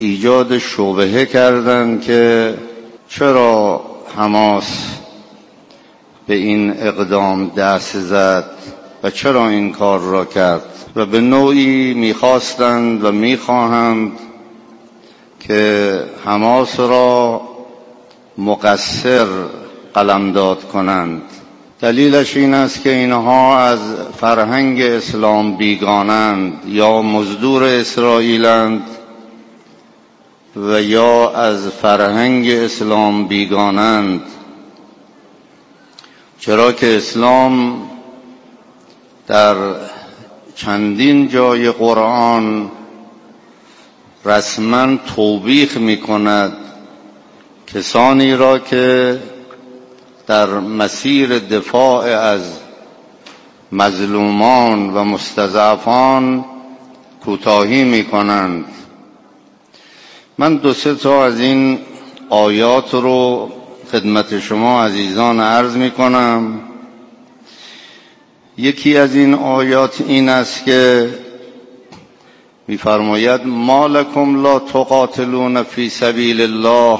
ایجاد شبهه کردند که چرا حماس به این اقدام دست زد و چرا این کار را کرد و به نوعی می‌خواستند و می‌خواهند که حماس را مقصر قلمداد کنند. دلیلش این است که اینها از فرهنگ اسلام بیگانند، یا مزدور اسرائیلند و یا از فرهنگ اسلام بیگانند، چرا که اسلام در چندین جای قرآن رسما توبیخ می کند کسانی را که در مسیر دفاع از مظلومان و مستضعفان کوتاهی می کنند. من 2-3 تا از این آیات رو خدمت شما عزیزان عرض می کنم. یکی از این آیات این است که می‌فرماید ما لکم لا تقاتلون فی سبیل الله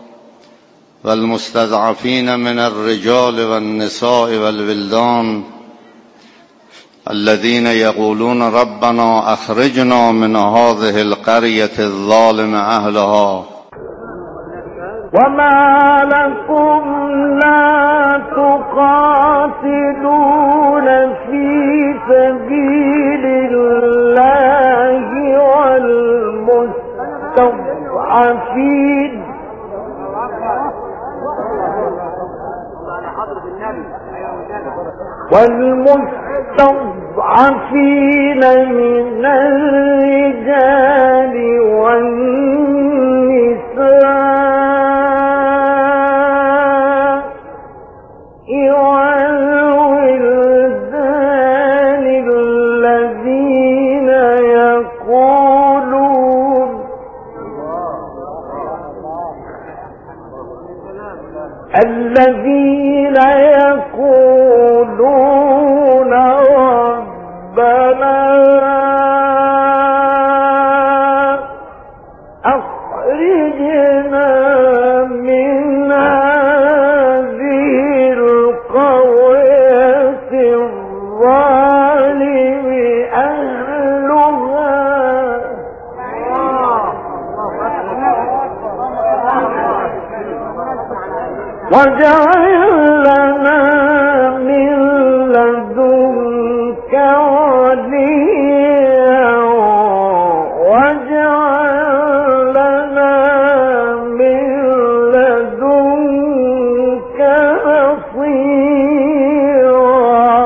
والمستضعفین من الرجال والنساء والولدان الذين يقولون ربنا اخرجنا من هذه القرية الظالم اهلها وما لكم لا تقاتلون في سبيل الله والمستضعفين من الرجال والنساء والولدان الذين يقولون ربنا أخرجنا من هذه القرية الظالم أهلها واجعل لنا من لدنك وليا واجعل لنا من لدنك نصيرا.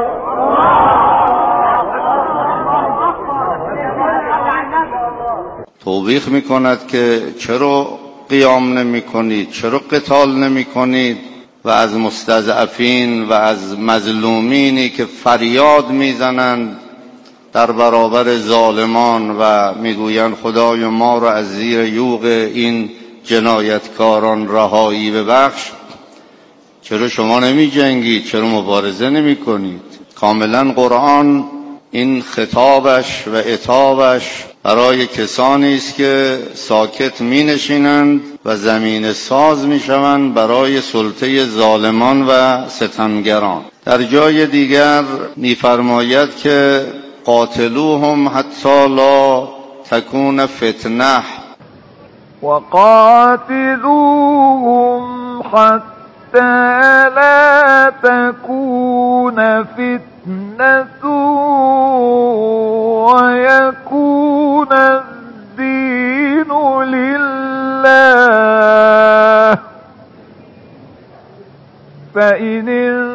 توبیخ میکند که چرا قیام نمی کنید، چرا قتال نمی کنید و از مستضعفین و از مظلومینی که فریاد میزنند در برابر ظالمان و میگویند خدای ما را از زیر یوغ این جنایتکاران رهایی ببخش، چرا شما نمی جنگید، چرا مبارزه نمی کنید؟ کاملا قرآن این خطابش و عتابش برای کسانی است که ساکت می نشینند و زمین ساز می شوند برای سلطه ظالمان و ستمگران. در جای دیگر می فرماید که قاتلوهم حتی لا تکون فتنه وقاتلوهم حتى لا تكون فتنة ويكون الدين لله فإن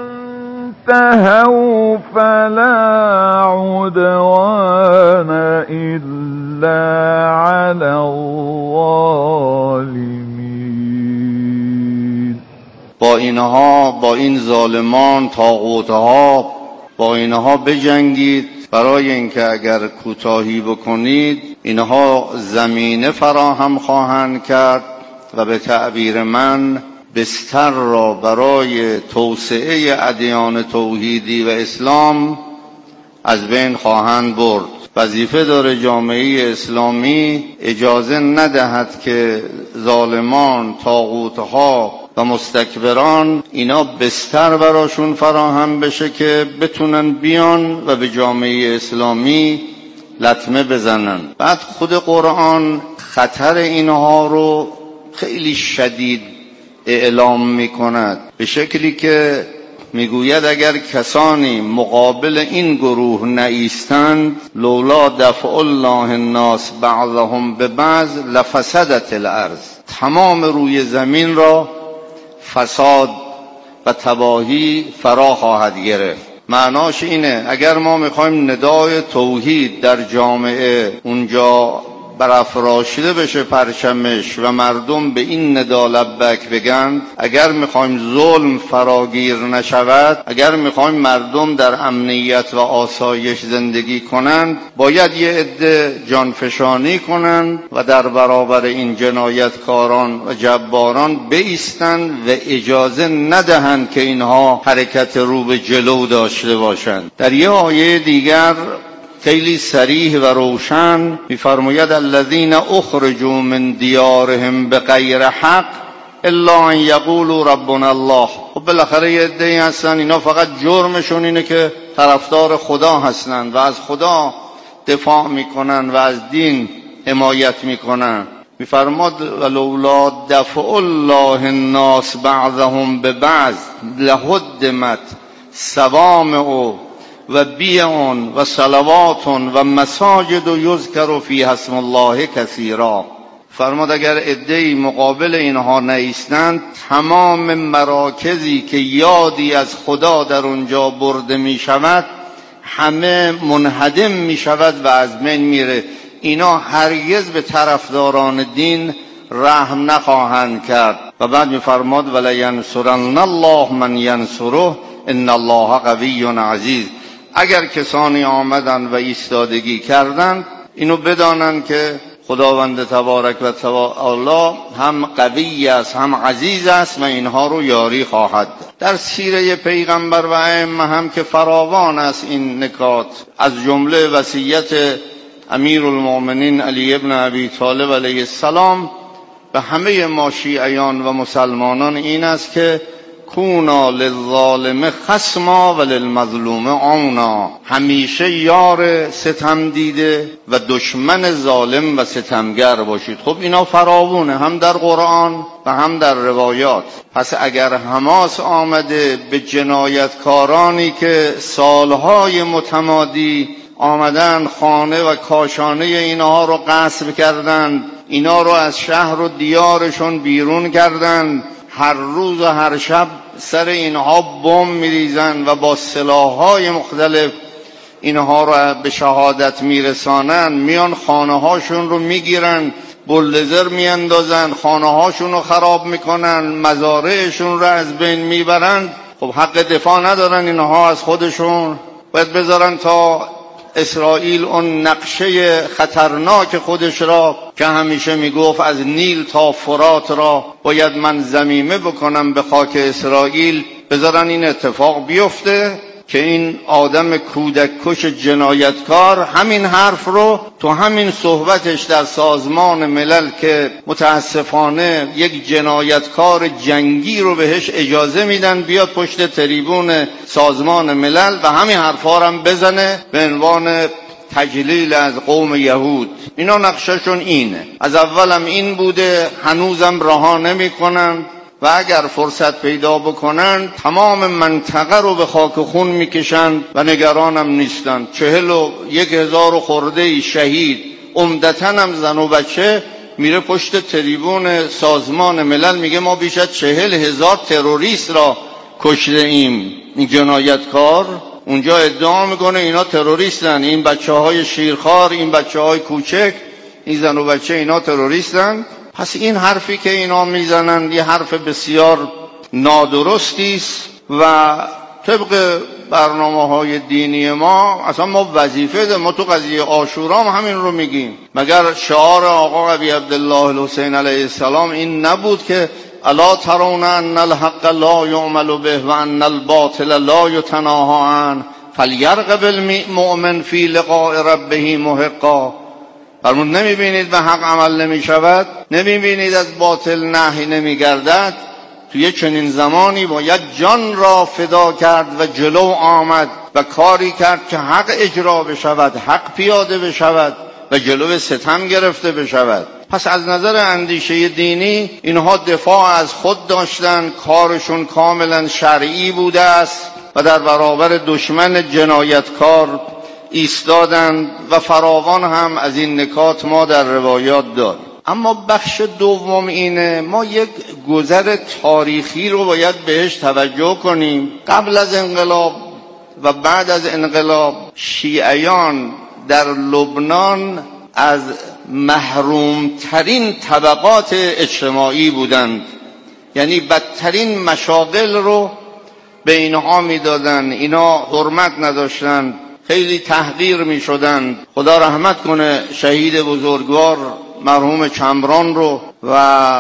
انتهوا فلا عدوان إلا على الظالمين. با اینها، با این ظالمان، طاغوتها، با اینها بجنگید، برای اینکه اگر کوتاهی بکنید اینها زمینه فراهم خواهند کرد و به تعبیر من بستر را برای توسعه ادیان توحیدی و اسلام از بین خواهند برد. وظیفه داره جامعه اسلامی اجازه ندهد که ظالمان، طاغوتها و مستکبران اینا بستر براشون فراهم بشه که بتونن بیان و به جامعه اسلامی لطمه بزنن. بعد خود قرآن خطر اینها رو خیلی شدید اعلام میکند، به شکلی که میگوید اگر کسانی مقابل این گروه نایستند لولا دفع الله الناس بعضهم ببعض لفسدت الارض، تمام روی زمین را فساد و تباهی فرا خواهد گرفت. معناش اینه اگر ما میخوایم ندای توحید در جامعه اونجا برافراشیده بشه پرچمش و مردم به این ندا لبک بگن، اگر میخوایم ظلم فراگیر نشود، اگر میخوایم مردم در امنیت و آسایش زندگی کنند، باید یه عده جانفشانی کنند و در برابر این جنایتکاران و جباران بایستند و اجازه ندهند که اینها حرکت رو به جلو داشته باشند. در یه آیه دیگر خیلی صریح و روشن می‌فرماید الذین اخرجوا من دیارهم بغیر حق الا ان یقولوا ربنا الله. خب بالاخره یه عده‌ای هستن اینا فقط جرمشون اینه که طرفدار خدا هستند و از خدا دفاع میکنن و از دین حمایت میکنن. می‌فرماد ولولا دفع الله الناس بعضهم ببعض لهدمت صوامع و بیع و صلوات و مساجد و یذکر فیها اسم الله کثیرا. فرمود اگر عده‌ای مقابل اینها نایستند، تمام مراکزی که یادی از خدا در اونجا برده می شود همه منهدم می شود و از بین میره. اینا هرگز به طرفداران دین رحم نخواهند کرد. و بعد می فرماد ولینصرن الله من ینصره ان الله قوی عزیز. اگر کسانی آمدن و ایستادگی کردند اینو بدانند که خداوند تبارک و تعالی هم قوی است هم عزیز است و اینها رو یاری خواهد. در سیره پیغمبر و ائمه هم که فراوان است این نکات، از جمله وصیت امیرالمؤمنین علی ابن ابی طالب علیه السلام به همه ما شیعیان و مسلمانان این است که کونا للظالم خصما و للمظلوم عونا، همیشه یار ستم دیده و دشمن ظالم و ستمگر باشید. خب اینا فراوونه هم در قرآن و هم در روایات. پس اگر حماس آمده به جنایتکارانی که سالهای متمادی آمدن خانه و کاشانه اینها رو غصب کردند، اینا رو از شهر و دیارشون بیرون کردند، هر روز و هر شب سر اینها بمب میریزن و با سلاح‌های مختلف اینها رو به شهادت میرسانن، میان خانه هاشون رو میگیرن، بلدزر میاندازن، خانه هاشون رو خراب میکنن، مزارعشون رو از بین میبرن. خب حق دفاع ندارن اینها از خودشون؟ باید بذارن تا اسرائیل اون نقشه خطرناک خودش را که همیشه میگفت از نیل تا فرات را باید من ضمیمه بکنم به خاک اسرائیل، بذارن این اتفاق بیفته که این آدم کودک کش جنایتکار همین حرف رو تو همین صحبتش در سازمان ملل که متاسفانه یک جنایتکار جنگی رو بهش اجازه میدن بیاد پشت تریبون سازمان ملل و همین حرفا رو هم بزنه به عنوان تجلیل از قوم یهود. اینا نقششون اینه، از اولم این بوده، هنوزم رها نمی‌کنن و اگر فرصت پیدا بکنن تمام منطقه رو به خاک خون میکشند و نگرانم نیستند. 41,000 خورده شهید، عمدتاً هم زن و بچه، میره پشت تریبون سازمان ملل میگه ما بیش از 40,000 تروریست را کشته ایم. این جنایتکار اونجا ادعا میکنه اینا تروریستن، این بچه‌های شیرخوار، این بچه‌های کوچک، این زن و بچه اینا تروریستن. پس این حرفی که اینا میزنند یه حرف بسیار نادرستی است و طبق برنامه‌های دینی ما اصلا ما وظیفه داریم. ما تو قضیه عاشورا هم همین رو میگیم. مگر شعار آقا ابی عبدالله الحسین علیه السلام این نبود که الا ترون ان الحق لا یعمل به و ان الباطل لا یتناهی عنه فلیرغب المؤمن فی لقاء ربه محقا. فرمود نمیبینید به حق عمل نمیشود؟ نمیبینید از باطل نهی نمیگردد؟ توی چنین زمانی باید جان را فدا کرد و جلو آمد و کاری کرد که حق اجرا بشود، حق پیاده بشود و جلو ستم گرفته بشود. پس از نظر اندیشه دینی اینها دفاع از خود داشتن، کارشون کاملا شرعی بوده است و در برابر دشمن جنایتکار ایستادند و فراوان هم از این نکات ما در روایات داریم. اما بخش دوم اینه، ما یک گذر تاریخی رو باید بهش توجه کنیم. قبل از انقلاب و بعد از انقلاب شیعیان در لبنان از محرومترین طبقات اجتماعی بودند، یعنی بدترین مشاغل رو به اینها میدادن، اینا حرمت نداشتند، خیلی تحقیر می شدند. خدا رحمت کنه شهید بزرگوار مرحوم چمران رو و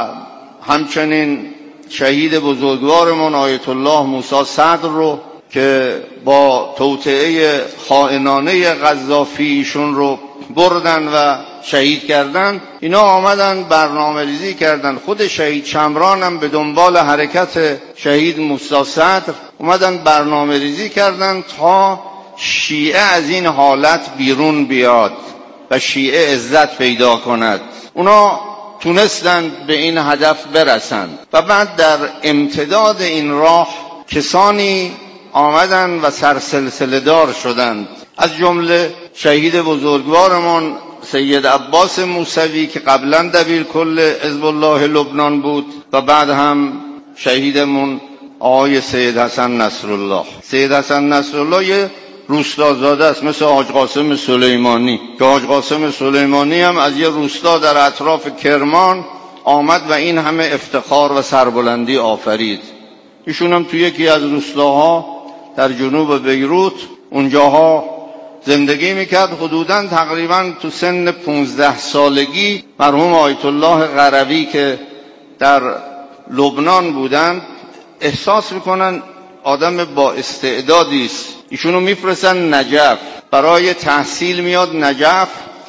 همچنین شهید بزرگوارمون آیت الله موسی صدر رو که با توطئه خائنانه قذافی ایشون رو بردن و شهید کردن. اینا آمدن برنامه ریزی کردن. خود شهید چمران هم به دنبال حرکت شهید موسی صدر اومدن برنامه ریزی کردن تا شیعه از این حالت بیرون بیاد و شیعه عزت پیدا کند. اونا تونستند به این هدف برسند و بعد در امتداد این راه کسانی آمدند و سرسلسله دار شدند، از جمله شهید بزرگوارمان سید عباس موسوی که قبلا دبیرکل حزب الله لبنان بود و بعد هم شهیدمون آقای سید حسن نصرالله. سید حسن نصرالله یه روستازاده است مثل حاج قاسم سلیمانی، که حاج قاسم سلیمانی هم از یه روستا در اطراف کرمان آمد و این همه افتخار و سربلندی آفرید. ایشون هم توی یکی از روستاها در جنوب بیروت اونجاها زندگی میکرد. حدوداً تقریباً تو سن 15 سالگی مرحوم آیت الله قروی که در لبنان بودند احساس میکنن آدم با استعدادی است، ایشونو میفرستن نجف برای تحصیل. میاد نجف،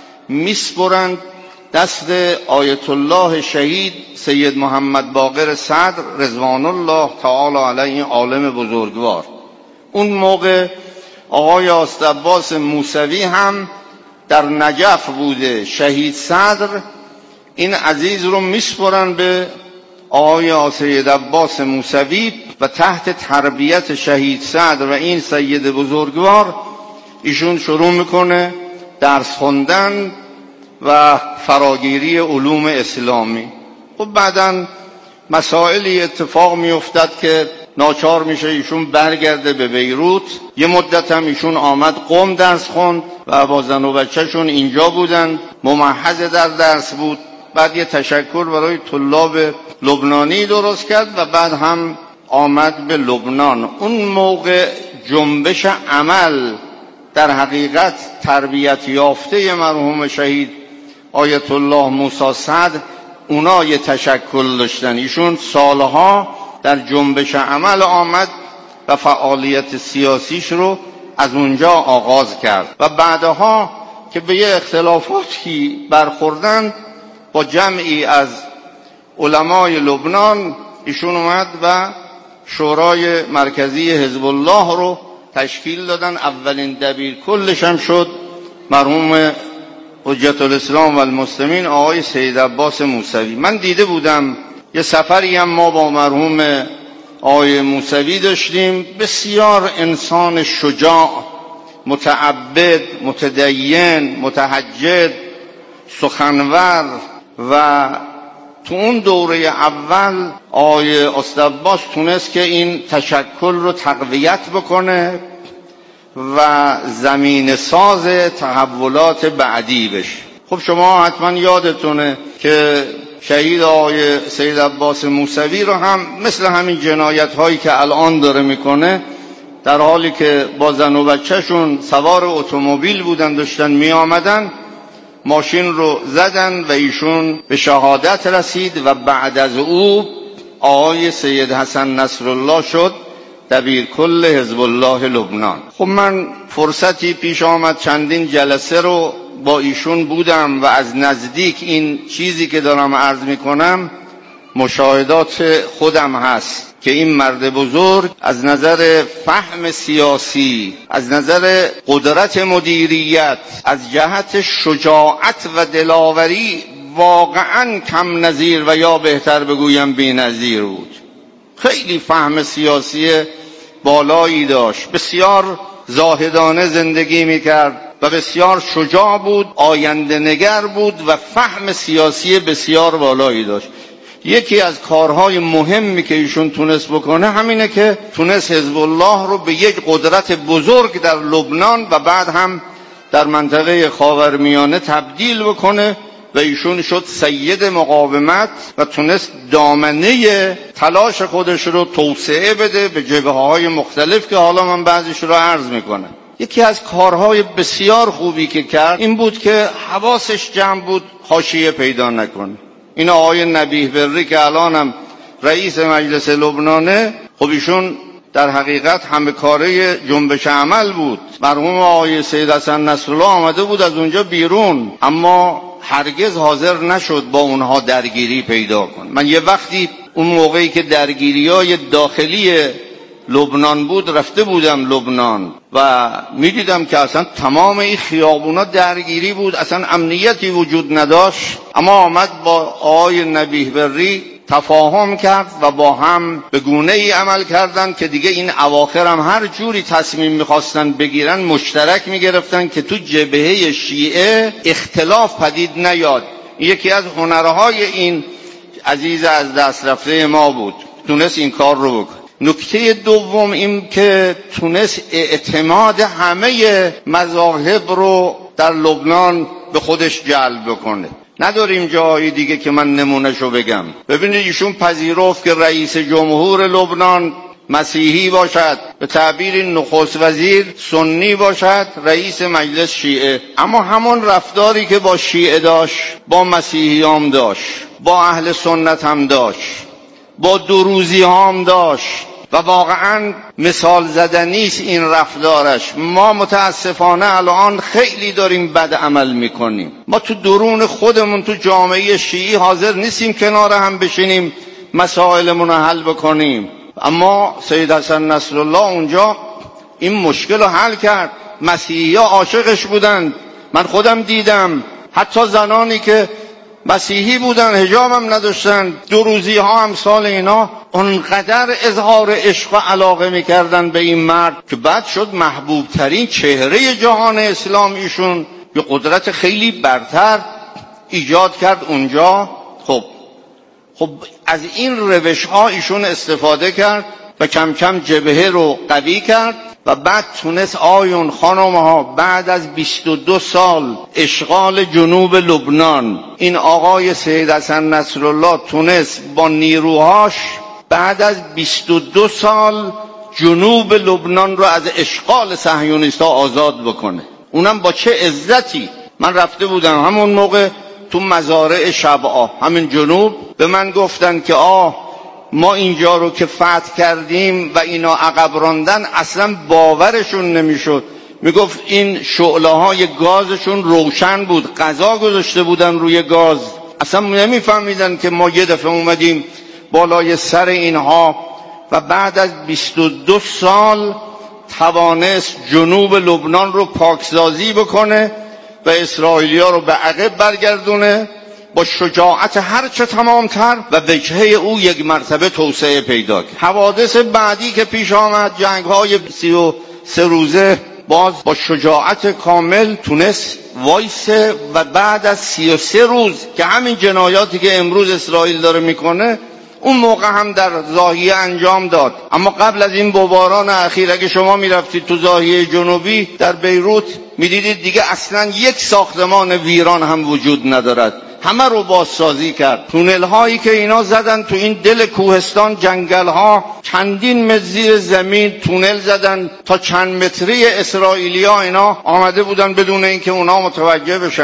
میسپرند دست آیت الله شهید سید محمد باقر صدر رضوان الله تعالی علیه، عالم بزرگوار. اون موقع آقای عباس موسوی هم در نجف بوده. شهید صدر این عزیز رو میسپرن به آقای سید عباس موسوی و تحت تربیت شهید صدر و این سید بزرگوار ایشون شروع میکنه درس خوندن و فراگیری علوم اسلامی. خب بعداً مسائلی اتفاق میافتد که ناچار میشه ایشون برگرده به بیروت. یه مدت هم ایشون آمد قم درس خوند و با زن و بچه‌شون اینجا بودن، ممحض در درس بود. بعد یه تشکر برای طلاب لبنانی درست کرد و بعد هم آمد به لبنان. اون موقع جنبش عمل در حقیقت تربیت یافته مرحوم شهید آیت الله موسی صدر اونا یه تشکل داشتن. ایشون سالها در جنبش عمل آمد و فعالیت سیاسیش رو از اونجا آغاز کرد و بعدها که به یه اختلافاتی برخوردن با جمعی از علمای لبنان ایشون اومد و شورای مرکزی حزب الله رو تشکیل دادن. اولین دبیرکلش هم شد مرحوم حجت الاسلام و المسلمین آقای سید عباس موسوی. من دیده بودم یه سفری هم ما با مرحوم آقای موسوی داشتیم، بسیار انسان شجاع، متعبد، متدین، متحجد، سخنور و تو اون دوره اول آقای عباس تونست که این تشکل رو تقویت بکنه و زمین ساز تحولات بعدی بشه. خب شما حتما یادتونه که شهید آقای سید عباس موسوی رو هم مثل همین جنایت هایی که الان داره میکنه، در حالی که با زن و بچه‌شون سوار اتومبیل بودن داشتن می آمدن، ماشین رو زدن و ایشون به شهادت رسید و بعد از او آقای سید حسن نصرالله شد دبیرکل حزب الله لبنان. خب من فرصتی پیش آمد چندین جلسه رو با ایشون بودم و از نزدیک این چیزی که دارم عرض میکنم مشاهدات خودم هست که این مرد بزرگ از نظر فهم سیاسی، از نظر قدرت مدیریت، از جهت شجاعت و دلاوری واقعا کم نظیر و یا بهتر بگویم بی نظیر بود. خیلی فهم سیاسی بالایی داشت، بسیار زاهدانه زندگی میکرد و بسیار شجاع بود، آینده نگر بود و فهم سیاسی بسیار بالایی داشت. یکی از کارهای مهمی که ایشون تونست بکنه همینه که تونست حزب الله رو به یک قدرت بزرگ در لبنان و بعد هم در منطقه خاورمیانه تبدیل بکنه و ایشون شد سید مقاومت و تونست دامنه تلاش خودش رو توسعه بده به جبهه‌های مختلف که حالا من بعضیش رو عرض میکنم. یکی از کارهای بسیار خوبی که کرد این بود که حواسش جمع بود حاشیه پیدا نکنه. این آقای نبیه بری که الانم رئیس مجلس لبنانه، خب ایشون در حقیقت همه کاره جنبش عمل بود. مرحوم آقای سید حسن نصرالله آمده بود از اونجا بیرون، اما هرگز حاضر نشد با اونها درگیری پیدا کن. من یه وقتی اون موقعی که درگیری‌های داخلی لبنان بود رفته بودم لبنان و میدیدم که اصلا تمام این خیابونا درگیری بود، اصلا امنیتی وجود نداشت. اما آمد با آقای نبیه بری تفاهم کرد و با هم به گونه ای عمل کردن که دیگه این اواخر هم هر جوری تصمیم میخواستن بگیرن مشترک میگرفتن که تو جبهه شیعه اختلاف پدید نیاد. یکی از هنرهای این عزیز از دست رفته ما بود، تونست این کار رو بکنه. نکته دوم این که تونست اعتماد همه مذاهب رو در لبنان به خودش جلب بکنه. نداریم جایی دیگه که من نمونهشو بگم. ببینید ایشون پذیرفت که رئیس جمهور لبنان مسیحی باشد، به تعبیر نخست وزیر سنی باشد، رئیس مجلس شیعه. اما همون رفتاری که با شیعه داشت با مسیحی هم داشت، با اهل سنت هم داشت، با دروزی هم داشت و واقعا مثال زدنیست این رفتارش. ما متاسفانه الان خیلی داریم بد عمل میکنیم. ما تو درون خودمون تو جامعه شیعی حاضر نیستیم کنار هم بشینیم مسائلمون رو حل بکنیم. اما سید حسن نصرالله اونجا این مشکل رو حل کرد. مسیحی ها عاشقش بودند، من خودم دیدم، حتی زنانی که مسیحی بودن حجاب هم نداشتن، دروزی ها امثال اینا اونقدر اظهار عشق و علاقه میکردن به این مرد که بعد شد محبوب ترین چهره جهان اسلام. ایشون به قدرت خیلی برتر ایجاد کرد اونجا. خب از این روش ها ایشون استفاده کرد و کم کم جبهه رو قوی کرد و بعد تونست آیون خانم ها بعد از 22 سال اشغال جنوب لبنان، این آقای سید حسن نصرالله تونست با نیروهاش بعد از 22 سال جنوب لبنان رو از اشغال صهیونیست‌ها آزاد بکنه. اونم با چه عزتی. من رفته بودم همون موقع تو مزارع شبعا همین جنوب، به من گفتن که ما اینجا رو که فتح کردیم و اینا عقب راندن، اصلا باورشون نمیشد. میگفت این شعله های گازشون روشن بود، غذا گذاشته بودن روی گاز، اصلا نمیفهمیدن که ما یه دفعه اومدیم بالای سر اینها و بعد از 22 سال توانست جنوب لبنان رو پاکسازی بکنه و اسرائیلیا رو به عقب برگردونه با شجاعت هرچه تمامتر و وجهه او یک مرتبه توسعه پیدا کرد. حوادث بعدی که پیش آمد، جنگ‌های 33 روزه، باز با شجاعت کامل تونست وایسه و بعد از 33 روز که همین جنایاتی که امروز اسرائیل داره میکنه اون موقع هم در ضاحیه انجام داد. اما قبل از این بمباران اخیر اگه شما میرفتید تو ضاحیه جنوبی در بیروت میدیدید دیگه اصلا یک ساختمان ویران هم وجود ندارد، همه رو بازسازی کرد. تونل هایی که اینا زدن تو این دل کوهستان، جنگل ها، چندین متر زیر زمین تونل زدن تا چند متری اسرائیلی ها اینا آمده بودن بدون اینکه اونا متوجه بشن.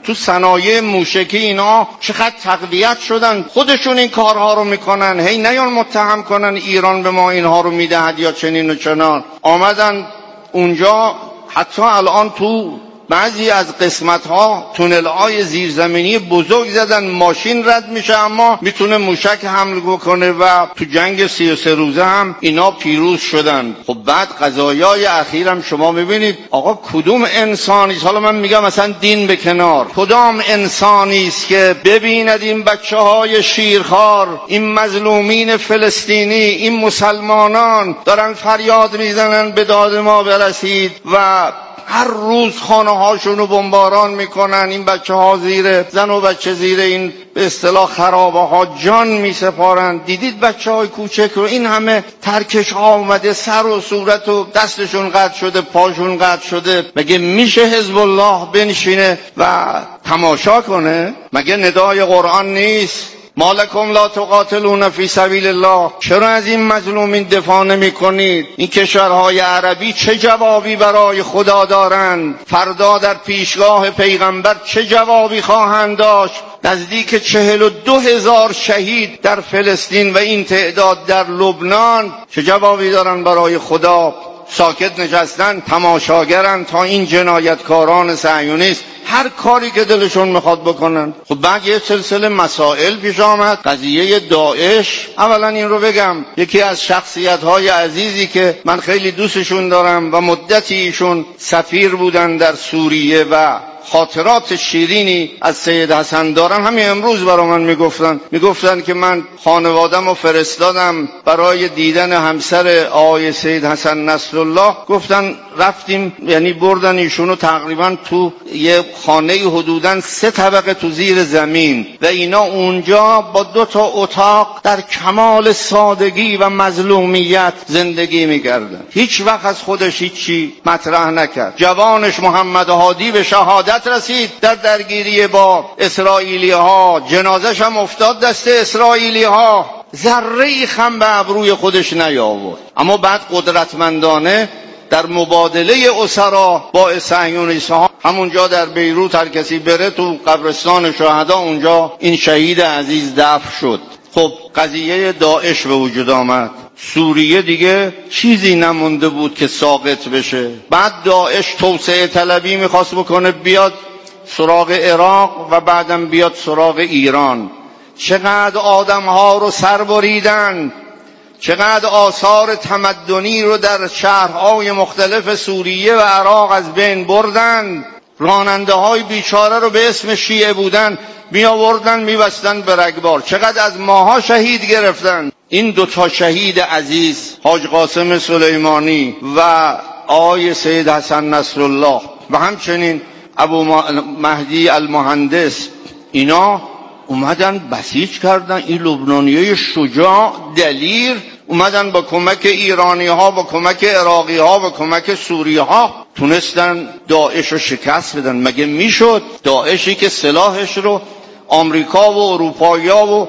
تو صنایع موشکی اینا چقدر تقویت شدن، خودشون این کارها رو میکنن. هی نیان متهم کنن ایران به ما اینها رو میدهد یا چنین و چنان. آمدن اونجا، حتی الان تو بعضی از قسمت‌ها تونل‌های زیرزمینی بزرگ زدن، ماشین رد میشه اما میتونه موشک حمل بکنه و تو جنگ 33 روزه هم اینا پیروز شدن. خب بعد قضایای اخیرم شما میبینید آقا کدوم انسانی، حالا من میگم مثلا دین به کنار، کدام انسانی است که ببیند این بچه‌های شیرخوار، این مظلومین فلسطینی، این مسلمانان دارن فریاد میزنن به داد ما برسید و هر روز خانه هاشونو بمباران میکنن، این بچه ها زیر زن و بچه زیر این به اصطلاح خرابه ها جان میسپارن. دیدید بچه های کوچک رو این همه ترکش ها اومده، سر و صورت و دستشون قطع شده، پاشون قطع شده. مگه میشه حزب الله بنشینه و تماشا کنه؟ مگه ندای قرآن نیست؟ مالکم لا تقاتلون فی سبیل الله؟ چرا از این مظلومین دفاع نمی کنید؟ این کشورهای عربی چه جوابی برای خدا دارند؟ فردا در پیشگاه پیغمبر چه جوابی خواهند داشت؟ نزدیک 42,000 شهید در فلسطین و این تعداد در لبنان، چه جوابی دارن برای خدا؟ ساکت نشستن، تماشاگرن تا این جنایتکاران صهیونیست هر کاری که دلشون میخواد بکنن. خب بعد یه سلسله مسائل پیش آمد. قضیه داعش، اولا این رو بگم یکی از شخصیت‌های عزیزی که من خیلی دوستشون دارم و مدتی ایشون سفیر بودن در سوریه و خاطرات شیرینی از سید حسن دارن، همین امروز برای من میگفتن که من خانوادم رو فرستادم برای دیدن همسر آقای سید حسن نصرالله. گفتن رفتیم، یعنی بردن ایشونو تقریبا تو یه خانه حدوداً 3 طبقه تو زیر زمین و اینا اونجا با 2 اتاق در کمال سادگی و مظلومیت زندگی میکردن. هیچ وقت از خودش هیچی مطرح نکرد. جوانش محمد هادی به شهادت رسید در درگیری با اسرائیلی ها، جنازش هم افتاد دست اسرائیلی ها، ذره خم به ابروی خودش نیاورد. اما بعد قدرتمندانه در مبادله اسرا با صهیونیست‌ها، همونجا در بیروت هر کسی بره تو قبرستان شهدا، اونجا این شهید عزیز دفن شد. خب قضیه داعش به وجود آمد. سوریه دیگه چیزی نمونده بود که ساقط بشه. بعد داعش توسعه طلبی میخواست بکنه، بیاد سراغ عراق و بعدم بیاد سراغ ایران. چقدر آدمها رو سر بریدن، چقدر آثار تمدنی رو در شهرهای مختلف سوریه و عراق از بین بردن. راننده های بیچاره رو به اسم شیعه بودن می آوردن میبستن به رگبار. چقدر از ماها شهید گرفتن. این 2 شهید عزیز، حاج قاسم سلیمانی و آقای سید حسن نصرالله و همچنین ابو مهدی المهندس، اینا اومدن بسیج کردن. این لبنانیای شجاع دلیر اومدن با کمک ایرانی ها، با کمک عراقی ها، با کمک سوری ها تونستن داعش رو شکست بدن. مگه میشد؟ داعشی که سلاحش رو آمریکا و اروپایی ها و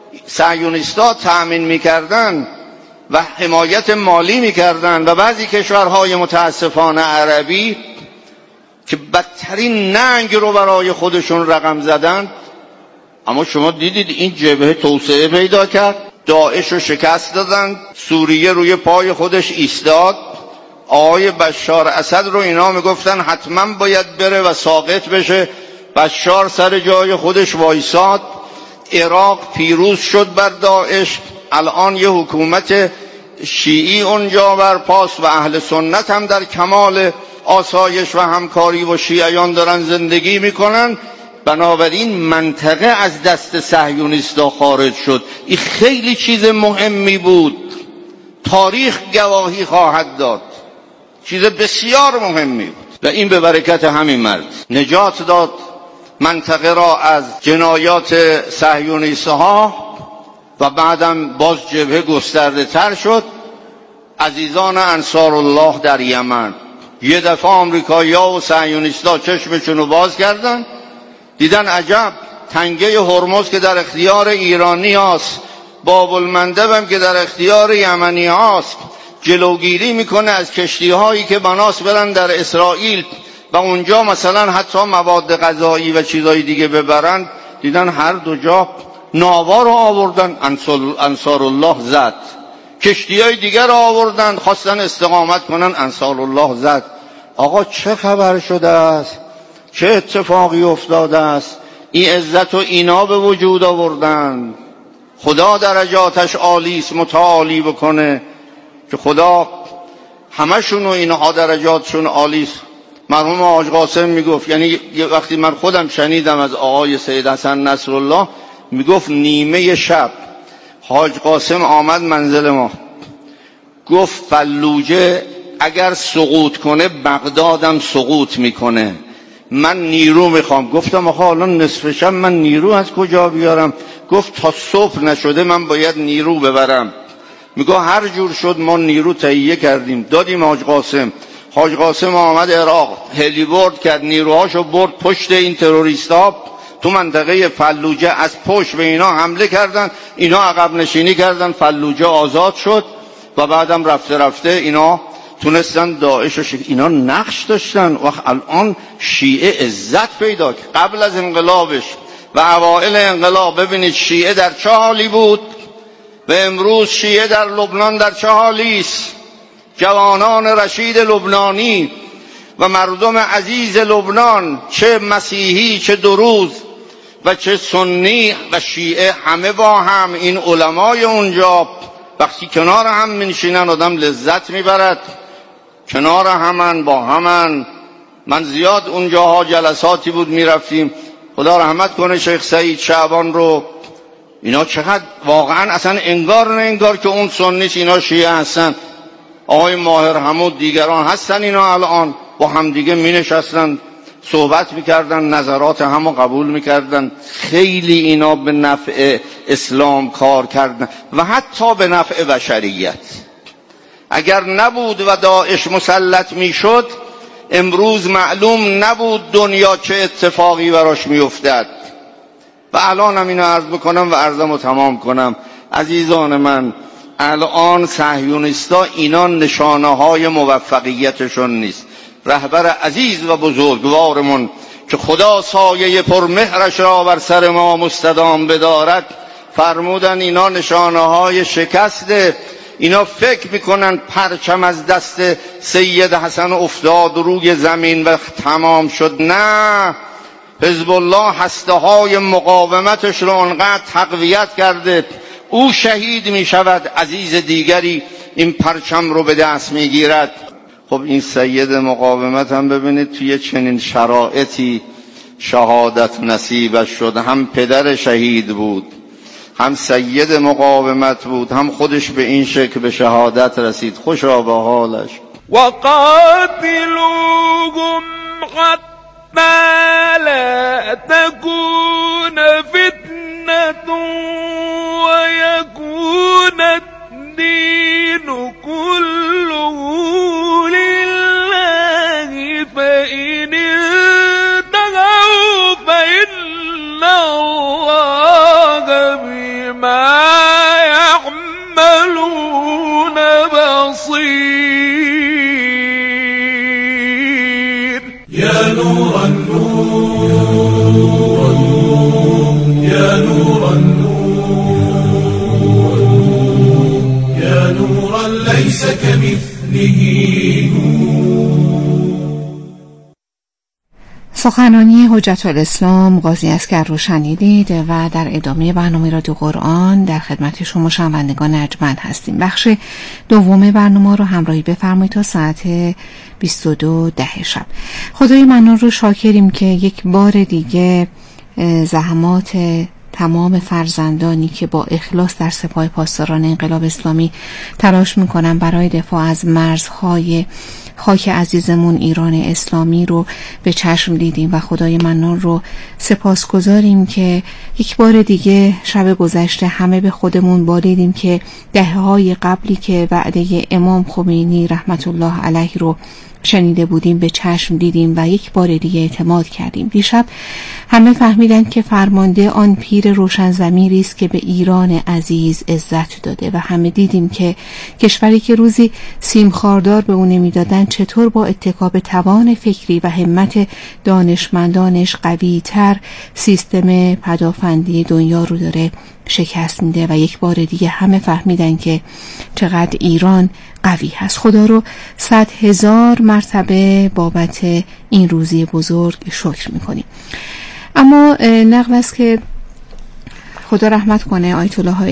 صهیونیستا تأمین میکردن و حمایت مالی میکردن و بعضی کشورهای متاسفانه عربی که بدترین ننگ رو برای خودشون رقم زدن. اما شما دیدید این جبهه توسعه پیدا کرد، داعش رو شکست دادن، سوریه روی پای خودش ایستاد. آقای بشار اسد رو اینا میگفتن حتما باید بره و ساقط بشه، بشار سر جای خودش وایساد. عراق پیروز شد بر داعش، الان یه حکومت شیعی اونجا برپاست و اهل سنت هم در کمال آسایش و همکاری و شیعیان دارن زندگی میکنن. بنابراین منطقه از دست صهیونیستا خارج شد. این خیلی چیز مهمی بود، تاریخ گواهی خواهد داد، چیز بسیار مهمی بود و این به برکت همین مرد نجات داد منطقه را از جنایات صهیونیست‌ها و بعدم باز جبهه گسترده تر شد. عزیزان انصار الله در یمن، یه دفعه آمریکایی‌ها و صهیونیست‌ها چشمشونو باز کردن، دیدن عجب، تنگه هرمز که در اختیار ایرانی هاست، باب المندب هم که در اختیار یمنی هاست، جلوگیری میکنه از کشتی هایی که بناس برن در اسرائیل و اونجا مثلا حتی مواد غذایی و چیزای دیگه ببرن، دیدن هر دو جا ناوا رو آوردن، انصار الله زد. کشتیای دیگر رو آوردن، خواستن استقامت کنن، انصار الله زد. آقا چه خبر شده است؟ چه اتفاقی افتاده است؟ این عزت و اینا به وجود آوردن. خدا درجاتش عالی است، متعالی بکنه که خدا همشون و اینها درجاتشون عالی است. مرحوم حاج قاسم میگفت، یعنی وقتی من خودم شنیدم از آقای سید حسن نصرالله، میگفت نیمه شب حاج قاسم آمد منزل ما، گفت فلوجه اگر سقوط کنه بغدادم سقوط میکنه، من نیرو میخوام. گفتم آخه الان نصف شب من نیرو از کجا بیارم؟ گفت تا صبح نشده من باید نیرو ببرم. میگه هر جور شد ما نیرو تهیه کردیم، دادیم حاج قاسم. حاج قاسم آمد عراق، هلیبورد کرد، نیروهاشو برد پشت این تروریستا تو منطقه فلوجه، از پشت به اینا حمله کردن، اینا عقب نشینی کردن، فلوجه آزاد شد و بعدم رفته رفته اینا تونستن داعش اینا نقش داشتن. و الان شیعه عزت پیدا کرد. قبل از انقلابش و اوائل انقلاب ببینید شیعه در چه حالی بود و امروز شیعه در لبنان در چه حالی است. جوانان رشید لبنانی و مردم عزیز لبنان، چه مسیحی چه دروز و چه سنی و شیعه، همه با هم، این علمای اونجا وقتی کنار هم میشینن آدم لذت میبرد. کنار همن، با همن. من زیاد اونجاها جلساتی بود میرفتیم، خدا رحمت کنه شیخ سعید شعبان رو، اینا چقدر واقعا اصلا انگار نه انگار که اون سنیست اینا شیعه هستن. آقای ماهر حمود دیگران هستن، اینا الان با هم دیگه می نشستن صحبت میکردن، نظرات همو قبول میکردن. خیلی اینا به نفع اسلام کار کردن و حتی به نفع بشریت. اگر نبود و داعش مسلط میشد امروز معلوم نبود دنیا چه اتفاقی براش میافتد. و الان هم اینو عرض بکنم و عرضمو تمام کنم. عزیزان من، الان صهیونیستا اینا نشانه های موفقیتشون نیست. رهبر عزیز و بزرگوارمون که خدا سایه پرمهرش را بر سر ما مستدام بدارد فرمودن اینا نشانه های شکسته. اینا فکر میکنن پرچم از دست سید حسن افتاد روی زمین و تمام شد. نه، حزب الله هسته های مقاومتش رو انقدر تقویت کرده، او شهید می شود، عزیز دیگری این پرچم رو به دست می گیرد. خب این سید مقاومت هم ببینید توی چنین شرایطی شهادت نصیبش شد. هم پدر شهید بود، هم سید مقاومت بود، هم خودش به این شکل به شهادت رسید. خوشا به حالش. وقاتلوهم حتى لا تكون فتنة ويكون الدين كله لله فإن انتهوا فإن الله بما يعملون بصير. يا نور النور، يا نور النور، يا نورا ليس كمثله نور. سخنرانی حجت الاسلام قاضی اصغر رو شنیدید و در ادامه برنامه رادیو قرآن در خدمت شما شنوندگان ارجمند هستیم. بخش دوم برنامه رو همراهی بفرمایید تا ساعت 22:10 شب. خدای منان رو شاکریم که یک بار دیگه زحمات تمام فرزندانی که با اخلاص در سپاه پاسداران انقلاب اسلامی تلاش میکنن برای دفاع از مرزهای خاک عزیزمون ایران اسلامی رو به چشم دیدیم و خدای منان رو سپاسگزاریم که یک بار دیگه شب گذشته همه به خودمون بالیدیم که دهه‌های قبلی که وعده امام خمینی رحمت الله علیه رو شنیده بودیم به چشم دیدیم و یک بار دیگه اعتماد کردیم. دیشب همه فهمیدند که فرمانده آن پیر روشن ضمیری است که به ایران عزیز عزت داده و همه دیدیم که کشوری که روزی سیم خاردار به اون نمیدادن چطور با اتکا به توان فکری و همت دانشمندانش قوی تر سیستم پدافندی دنیا رو داره شکست میده و یک بار دیگه همه فهمیدن که چقدر ایران قوی هست. خدا رو 100,000 مرتبه بابت این روزی بزرگ شکر میکنیم. اما نقل است که خدا رحمت کنه آیت الله